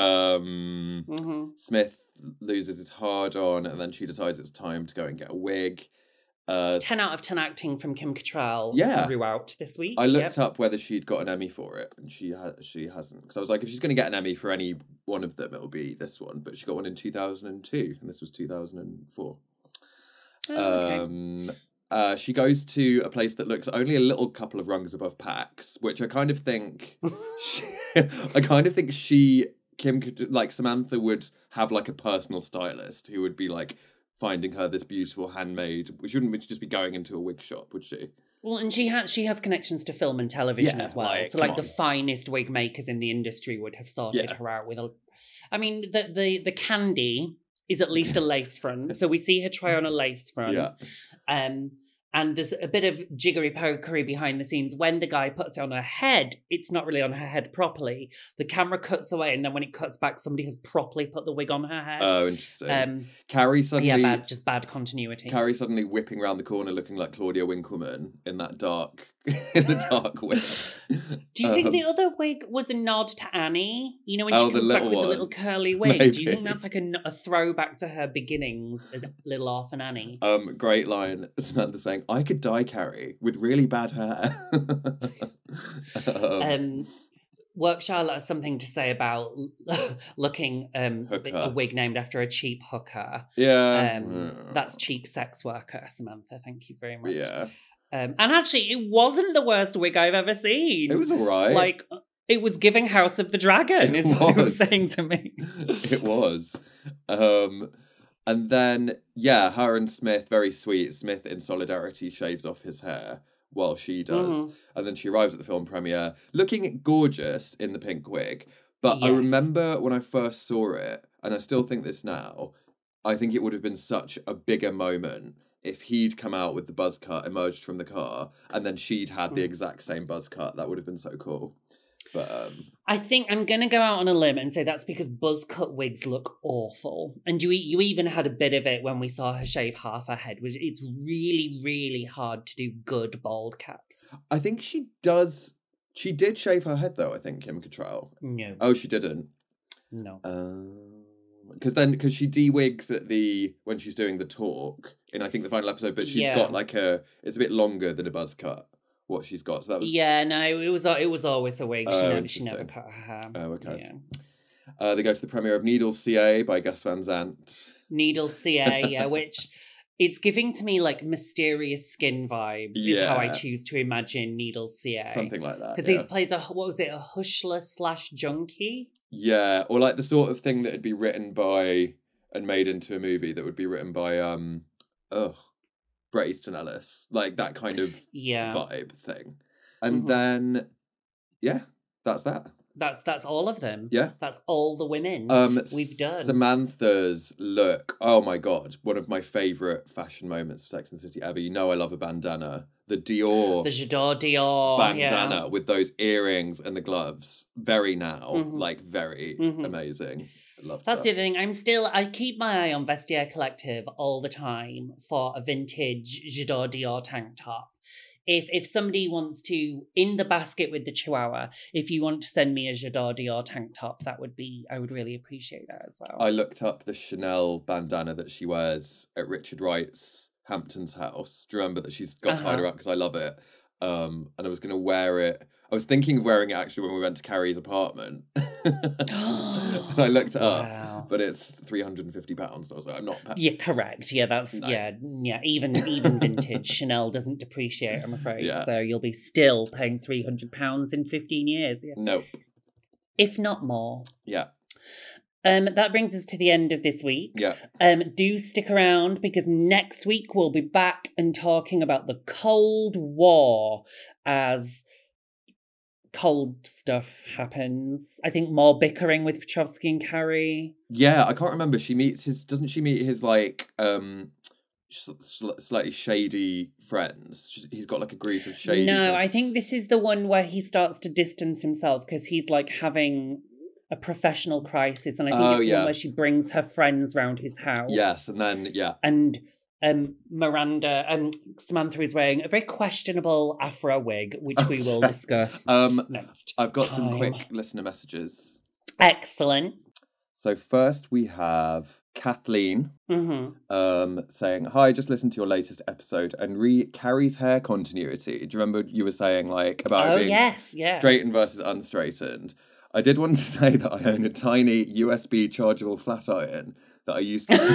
Um, hmm Smith loses his hard on, and then she decides it's time to go and get a wig. Uh, Ten out of ten acting from Kim Cattrall. Yeah. Throughout this week. I looked Yep. up whether she'd got an Emmy for it, and she ha- she hasn't. Because I was like, if she's going to get an Emmy for any one of them, it'll be this one. But she got one in two thousand two, and this was two thousand four. Oh, okay. Um, uh, she goes to a place that looks only a little couple of rungs above Pax, which I kind of think, she, I kind of think she, Kim, could, like Samantha would have like a personal stylist who would be like finding her this beautiful handmade. She wouldn't just be going into a wig shop, would she? Well, and she has she has connections to film and television Yeah, as well. like, so, come like the on. finest wig makers in the industry would have sorted Yeah. her out with a. I mean, the the the candy is at least a lace front, so we see her try on a lace front. Yeah. Um, and there's a bit of jiggery pokery behind the scenes. When the guy puts it on her head, it's not really on her head properly. The camera cuts away, and then when it cuts back, somebody has properly put the wig on her head. Oh, interesting. um, Carrie suddenly, yeah, bad, just bad continuity. Carrie suddenly whipping around the corner, looking like Claudia Winkleman in that dark, in the dark wig. Do you think Um, the other wig was a nod to Annie? You know, when Oh, she the comes back little with one. the little curly wig. Do you Maybe. think that's like a, n- a throwback to her beginnings as Little Orphan Annie? Um, great line. Samantha saying, "I could die, Carrie, with really bad hair." um, Um, Work Charlotte has something to say about looking um, a Hooker. wig named after a cheap hooker. yeah, Um, That's cheap sex worker, Samantha. Thank you very much. yeah. Um, and actually, it wasn't the worst wig I've ever seen. It was all right. Like, it was giving House of the Dragon, It is what it was was. saying to me. It was. Um, and then, yeah, her and Smith, very sweet. Smith, in solidarity, shaves off his hair while she does. Mhm. And then she arrives at the film premiere looking gorgeous in the pink wig. But I Yes. remember when I first saw it, and I still think this now, I think it would have been such a bigger moment if he'd come out with the buzz cut, emerged from the car, and then she'd had the Mm. exact same buzz cut. That would have been so cool. But um, I think I'm going to go out on a limb and say that's because buzz cut wigs look awful. And you you even had a bit of it when we saw her shave half her head. Which It's really, really hard to do good bald caps. I think she does. She did shave her head, though, I think, Kim Cattrall. No. Oh, she didn't. No. Because then, because she de-wigs at the, when she's doing the talk, in I think the final episode, but she's Yeah. got like a, it's a bit longer than a buzz cut, what she's got. So that was, Yeah, no, it was it was always a wig. She, Oh, never, she never interesting. cut her hair. Oh, okay. Yeah. uh, they go to the premiere of Needles C A by Gus Van Sant. Needle C A, yeah, which it's giving to me like mysterious skin vibes. Is how I Yeah. choose to imagine Needle C A. Something like that. Because yeah. he plays a what was it a hushler slash junkie? Yeah, or like the sort of thing that would be written by and made into a movie that would be written by um ugh Bret Easton Ellis, like that kind of Yeah, vibe thing. And Mhm. then yeah, that's that. that's that's all of them. Yeah. That's all the women Um we've done. Samantha's look, oh my god, one of my favourite fashion moments of Sex and the City ever. You know I love a bandana. The Dior the J'adore Dior bandana yeah. with those earrings and the gloves. Very now, Mhm. like very Mhm. amazing. Loved That's that. the other thing. I'm still, I keep my eye on Vestiaire Collective all the time for a vintage J'adore Dior tank top. If if somebody wants to, in the basket with the Chihuahua, if you want to send me a J'adore Dior tank top, that would be, I would really appreciate that as well. I looked up the Chanel bandana that she wears at Richard Wright's Hampton's house. Do you remember that she's got Uh-huh. tied around because I love it? Um, and I was going to wear it. I was thinking of wearing it actually when we went to Carrie's apartment. And I looked it Wow. up, but it's three hundred fifty pounds. I was like, I'm not paying. Yeah, correct. Yeah, that's, No. yeah, yeah. Even even vintage Chanel doesn't depreciate, I'm afraid. Yeah. So you'll be still paying three hundred pounds in fifteen years. Yeah. Nope. If not more. Yeah. Um, that brings us to the end of this week. Yeah. Um, do stick around because next week we'll be back and talking about the Cold War as cold stuff happens. I think more bickering with Petrovsky and Carrie. Yeah, I can't remember. She meets his, doesn't she meet his like, um, sl- slightly shady friends? She's- He's got like a group of shady No, friends. I think this is the one where he starts to distance himself because he's like having a professional crisis, and I think Oh, it's the yeah. one where she brings her friends round his house. Yes, and then, yeah. And um, Miranda, um, Samantha is wearing a very questionable afro wig, which we will discuss Um, next. I've got some time. quick listener messages. Excellent. So first we have Kathleen Mm-hmm. um, saying, "Hi, just listened to your latest episode and re Carrie's hair continuity. Do you remember you were saying like about it Oh, being yes, yeah. straightened versus unstraightened? I did want to say that I own a tiny U S B chargeable flat iron that I used to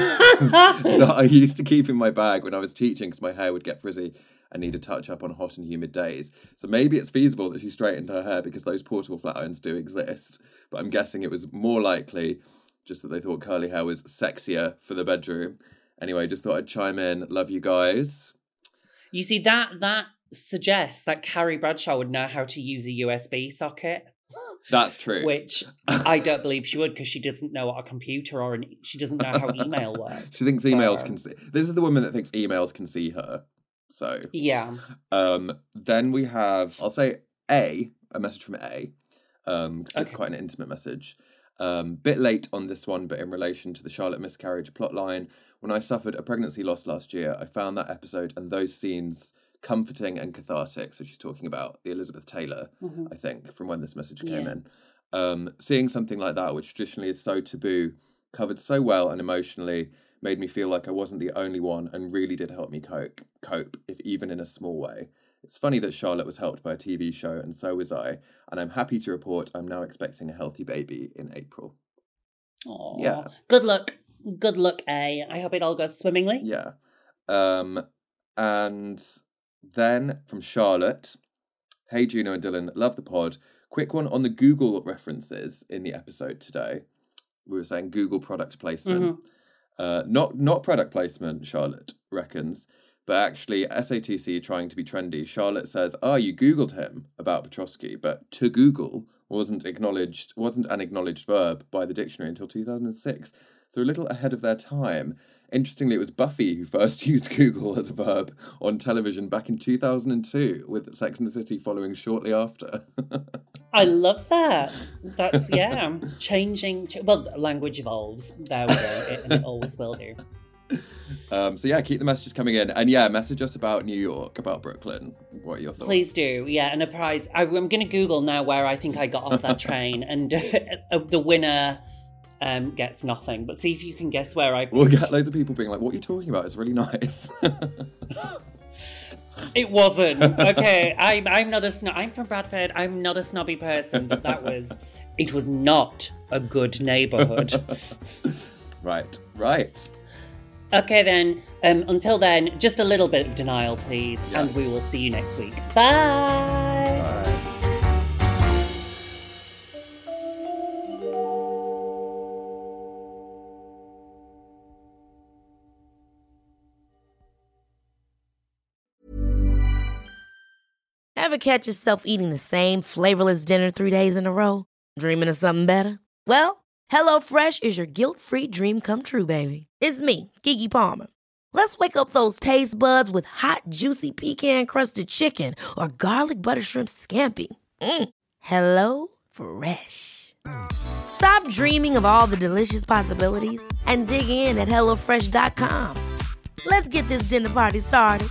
that I used to keep in my bag when I was teaching because my hair would get frizzy and need a touch up on hot and humid days. So maybe it's feasible that she straightened her hair because those portable flat irons do exist. But I'm guessing it was more likely just that they thought curly hair was sexier for the bedroom. Anyway, just thought I'd chime in. Love you guys." You see, that that suggests that Carrie Bradshaw would know how to use a U S B socket. That's true. Which I don't believe she would because she doesn't know what a computer or an, she doesn't know how email works. She thinks emails So, can see. This is the woman that thinks emails can see her. So Yeah. um, then we have, I'll say A, a message from A, um, because it's Okay. quite an intimate message. Um, bit late on this one, but in relation to the Charlotte miscarriage plotline, when I suffered a pregnancy loss last year, I found that episode and those scenes comforting and cathartic. So she's talking about the Elizabeth Taylor, Mhm. I think, from when this message came Yeah. in. Um, seeing something like that, which traditionally is so taboo, covered so well and emotionally, made me feel like I wasn't the only one and really did help me cope, cope, if even in a small way. It's funny that Charlotte was helped by a T V show, and so was I, and I'm happy to report I'm now expecting a healthy baby in April. Aw. Yeah. Good luck. Good luck, A. I hope it all goes swimmingly. Yeah. Um, and then from Charlotte, "Hey Juno and Dylan, love the pod. Quick one on the Google references in the episode today. We were saying Google product placement. Uh, not not product placement, Charlotte reckons, but actually S A T C trying to be trendy. Charlotte says, "Ah, you Googled him about Petrovsky, but to Google wasn't acknowledged, wasn't an acknowledged verb by the dictionary until two thousand six. So a little ahead of their time. Interestingly, it was Buffy who first used Google as a verb on television back in two thousand two, with Sex and the City following shortly after." I love that. That's, yeah, changing. Ch- well, language evolves. There we go. It, and it always will do. Um, so yeah, keep the messages coming in. And yeah, message us about New York, about Brooklyn. What are your thoughts? Please do. Yeah, and a prize. I, I'm going to Google now where I think I got off that train, and uh, the winner um, gets nothing. But see if you can guess where I. We'll get loads of people being like, "What are you talking about? It's really nice." It wasn't. Okay, I'm I'm not a snob. I'm from Bradford. I'm not a snobby person, but that was. It was not a good neighbourhood. Right, right. Okay then. Um, until then, just a little bit of denial, please, Yes. and we will see you next week. Bye. Bye. Ever catch yourself eating the same flavorless dinner three days in a row? Dreaming of something better? Well, HelloFresh is your guilt-free dream come true, baby. It's me, Keke Palmer. Let's wake up those taste buds with hot, juicy pecan-crusted chicken or garlic butter shrimp scampi. Mm. Hello Fresh. Stop dreaming of all the delicious possibilities and dig in at hello fresh dot com. Let's get this dinner party started.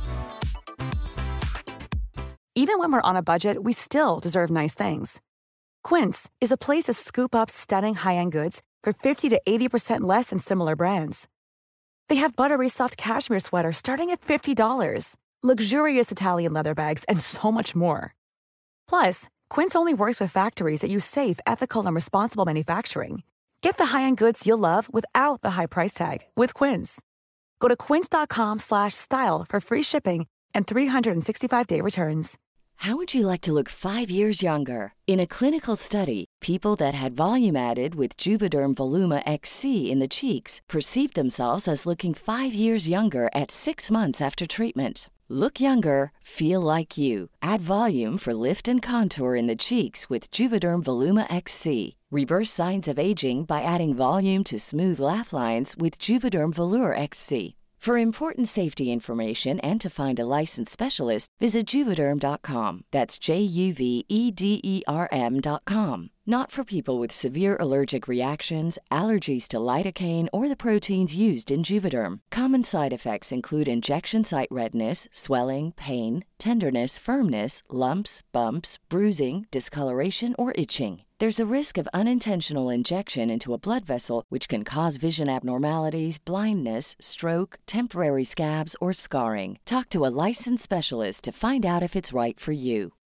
Even when we're on a budget, we still deserve nice things. Quince is a place to scoop up stunning high-end goods for fifty to eighty percent less than similar brands. They have buttery soft cashmere sweaters starting at fifty dollars, luxurious Italian leather bags, and so much more. Plus, Quince only works with factories that use safe, ethical, and responsible manufacturing. Get the high-end goods you'll love without the high price tag with Quince. Go to quince.com slash style for free shipping and three sixty-five day returns. How would you like to look five years younger? In a clinical study, people that had volume added with Juvederm Voluma X C in the cheeks perceived themselves as looking five years younger at six months after treatment. Look younger, feel like you. Add volume for lift and contour in the cheeks with Juvederm Voluma X C. Reverse signs of aging by adding volume to smooth laugh lines with Juvederm Volure X C. For important safety information and to find a licensed specialist, visit Juvederm dot com. That's J U V E D E R M dot com. Not for people with severe allergic reactions, allergies to lidocaine, or the proteins used in Juvederm. Common side effects include injection site redness, swelling, pain, tenderness, firmness, lumps, bumps, bruising, discoloration, or itching. There's a risk of unintentional injection into a blood vessel, which can cause vision abnormalities, blindness, stroke, temporary scabs, or scarring. Talk to a licensed specialist to find out if it's right for you.